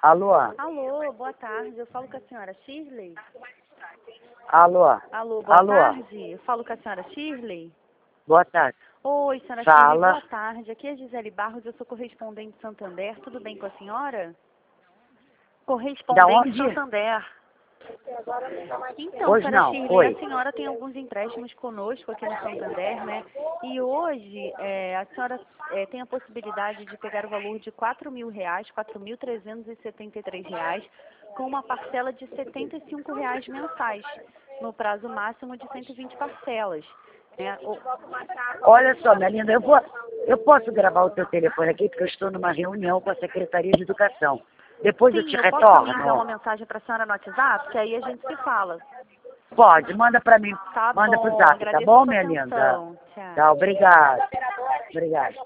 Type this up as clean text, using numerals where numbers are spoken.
Alô? Alô, boa tarde. Eu falo com a senhora Shirley? Alô? Alô, boa Alô? tarde. Eu falo com a senhora Shirley? Boa tarde. Oi, senhora Shirley, Fala. boa tarde. Aqui é a Gisele Barros, eu sou correspondente de Santander. Tudo bem com a senhora? Da Correspondente de onde? Santander. Então, Hoje senhora não, Shirley, foi. a senhora tem alguns empréstimos conosco aqui no Santander, né? E hoje a senhora tem a possibilidade de pegar o valor de R$ 4.000, R$ 4.373, com uma parcela de R$ 75 mensais, no prazo máximo de 120 parcelas. Né? Olha só, minha linda, eu posso gravar o teu telefone aqui porque eu estou numa reunião com a Secretaria de Educação. Depois eu Sim, te eu posso também enviar uma retorno? mensagem para a senhora no WhatsApp, que aí a gente se fala. Pode, manda pra mim, Tá manda pro bom, zap, tá agradeço a bom, sua minha linda? atenção. Tchau. Tá, obrigado. Obrigado.